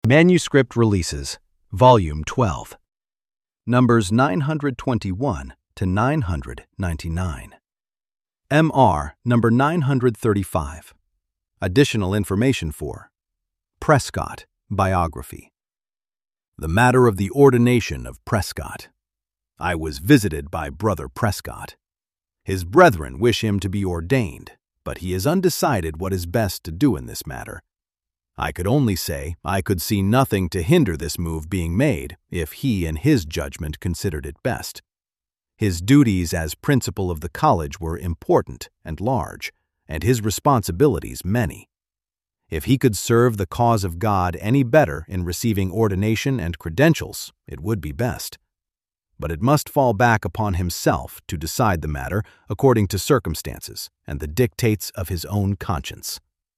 Manuscript Releases, Volume 12, Numbers 921 to 999. MR number 935. Additional information for Prescott, Biography. The matter of the ordination of Prescott. I was visited by Brother Prescott. His brethren wish him to be ordained, but he is undecided what is best to do in this matter. I could only say I could see nothing to hinder this move being made if he in his judgment considered it best. His duties as principal of the college were important and large, and his responsibilities many. If he could serve the cause of God any better in receiving ordination and credentials, it would be best. But it must fall back upon himself to decide the matter according to circumstances and the dictates of his own conscience.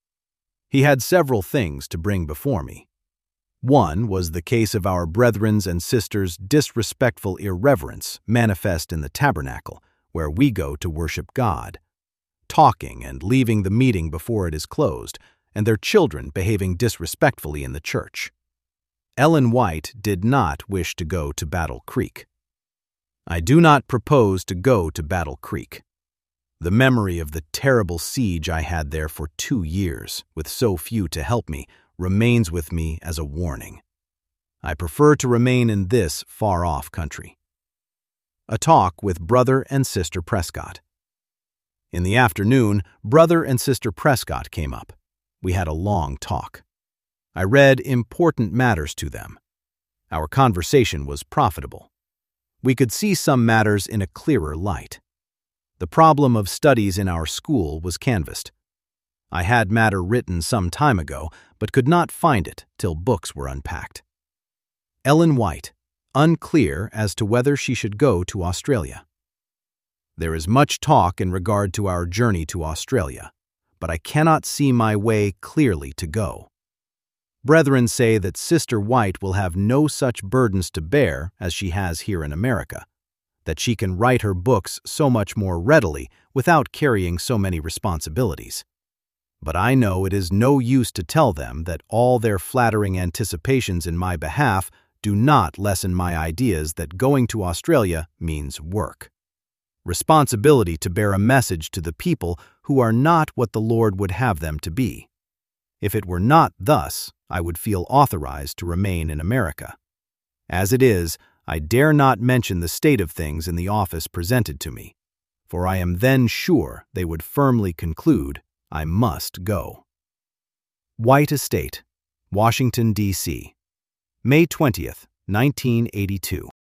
He had several things to bring before me. One was the case of our brethren's and sisters' disrespectful irreverence manifest in the tabernacle, where we go to worship God, talking and leaving the meeting before it is closed, and their children behaving disrespectfully in the church. Ellen White did not wish to go to Battle Creek. I do not propose to go to Battle Creek. The memory of the terrible siege I had there for 2 years, with so few to help me, remains with me as a warning. I prefer to remain in this far-off country. A talk with Brother and Sister Prescott. In the afternoon, Brother and Sister Prescott came up. We had a long talk. I read important matters to them. Our conversation was profitable. We could see some matters in a clearer light. The problem of studies in our school was canvassed. I had matter written some time ago, but could not find it till books were unpacked. Ellen White, unclear as to whether she should go to Australia. There is much talk in regard to our journey to Australia, but I cannot see my way clearly to go. Brethren say that Sister White will have no such burdens to bear as she has here in America, that she can write her books so much more readily without carrying so many responsibilities. But I know it is no use to tell them that all their flattering anticipations in my behalf do not lessen my ideas that going to Australia means work. Responsibility to bear a message to the people who are not what the Lord would have them to be. If it were not thus, I would feel authorized to remain in America. As it is, I dare not mention the state of things in the office presented to me, for I am then sure they would firmly conclude I must go. White Estate, Washington, D.C., May 20th, 1982.